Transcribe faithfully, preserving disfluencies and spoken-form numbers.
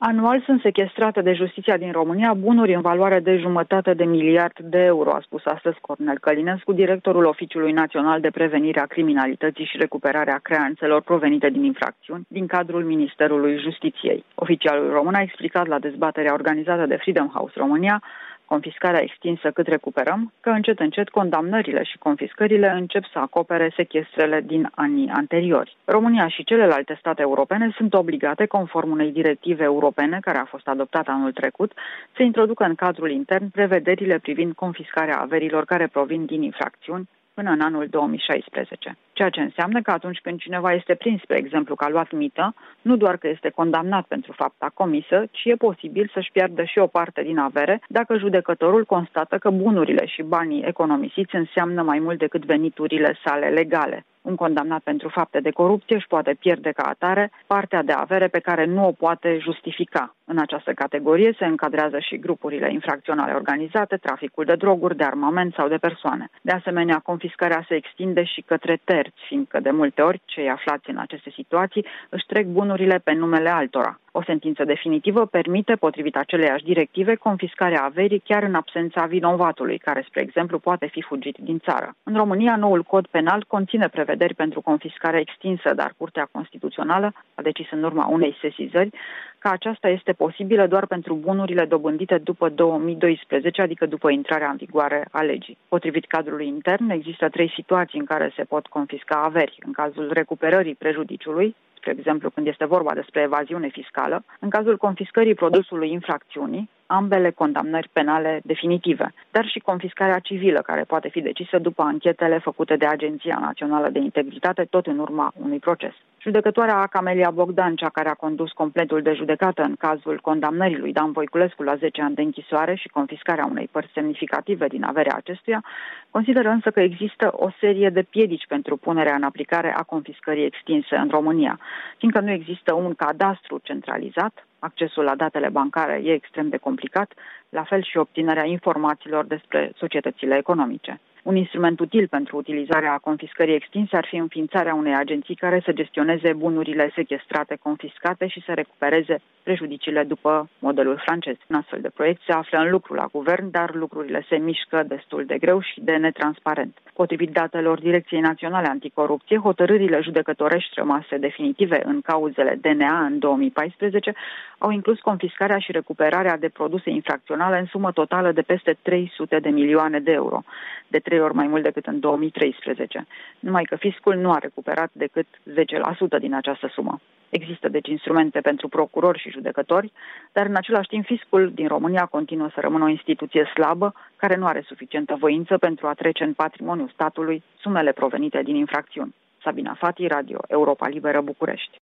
Anual sunt sechestrate de justiția din România bunuri în valoare de jumătate de miliard de euro, a spus astăzi Cornel Călinescu, directorul Oficiului Național de Prevenire a Criminalității și Recuperarea Creanțelor provenite din infracțiuni din cadrul Ministerului Justiției. Oficialul român a explicat la dezbaterea organizată de Freedom House România, confiscarea extinsă cât recuperăm, că încet încet condamnările și confiscările încep să acopere sechestrele din anii anteriori. România și celelalte state europene sunt obligate, conform unei directive europene care a fost adoptată anul trecut, să introducă în cadrul intern prevederile privind confiscarea averilor care provin din infracțiuni până în anul două mii șaisprezece. Ceea ce înseamnă că atunci când cineva este prins, spre exemplu, că a luat mită, nu doar că este condamnat pentru fapta comisă, ci e posibil să-și piardă și o parte din avere dacă judecătorul constată că bunurile și banii economisiți înseamnă mai mult decât veniturile sale legale. Un condamnat pentru fapte de corupție își poate pierde ca atare partea de avere pe care nu o poate justifica. În această categorie se încadrează și grupurile infracționale organizate, traficul de droguri, de armament sau de persoane. De asemenea, confiscarea se extinde și către terți, fiindcă de multe ori cei aflați în aceste situații își trec bunurile pe numele altora. O sentință definitivă permite, potrivit aceleiași directive, confiscarea averii chiar în absența vinovatului, care, spre exemplu, poate fi fugit din țară. În România, noul cod penal conține prevederi pentru confiscarea extinsă, dar Curtea Constituțională a decis în urma unei sesizări că aceasta este posibilă doar pentru bunurile dobândite după două mii doisprezece, adică după intrarea în vigoare a legii. Potrivit cadrului intern, există trei situații în care se pot confisca averi. În cazul recuperării prejudiciului, spre exemplu când este vorba despre evaziune fiscală, în cazul confiscării produsului infracțiunii, ambele condamnări penale definitive, dar și confiscarea civilă, care poate fi decisă după anchetele făcute de Agenția Națională de Integritate, tot în urma unui proces. Judecătoarea Camelia Bogdan, cea care a condus completul de judecată în cazul condamnării lui Dan Voiculescu la zece ani de închisoare și confiscarea unei părți semnificative din averea acestuia, consideră însă că există o serie de piedici pentru punerea în aplicare a confiscării extinse în România, fiindcă nu există un cadastru centralizat, accesul la datele bancare e extrem de complicat, la fel și obținerea informațiilor despre societățile economice. Un instrument util pentru utilizarea confiscării extinse ar fi înființarea unei agenții care să gestioneze bunurile sechestrate, confiscate și să recupereze prejudiciile după modelul francez. Un astfel de proiect se află în lucru la guvern, dar lucrurile se mișcă destul de greu și de netransparent. Potrivit datelor Direcției Naționale Anticorupție, hotărârile judecătorești rămase definitive în cauzele D N A în două mii paisprezece au inclus confiscarea și recuperarea de produse infracționale în sumă totală de peste trei sute de milioane de euro, de trei ori mai mult decât în două mii treisprezece, numai că fiscul nu a recuperat decât zece la sută din această sumă. Există deci instrumente pentru procurori și judecători, dar în același timp fiscul din România continuă să rămână o instituție slabă, care nu are suficientă voință pentru a trece în patrimoniul statului sumele provenite din infracțiuni. Sabina Fati, Radio Europa Liberă, București.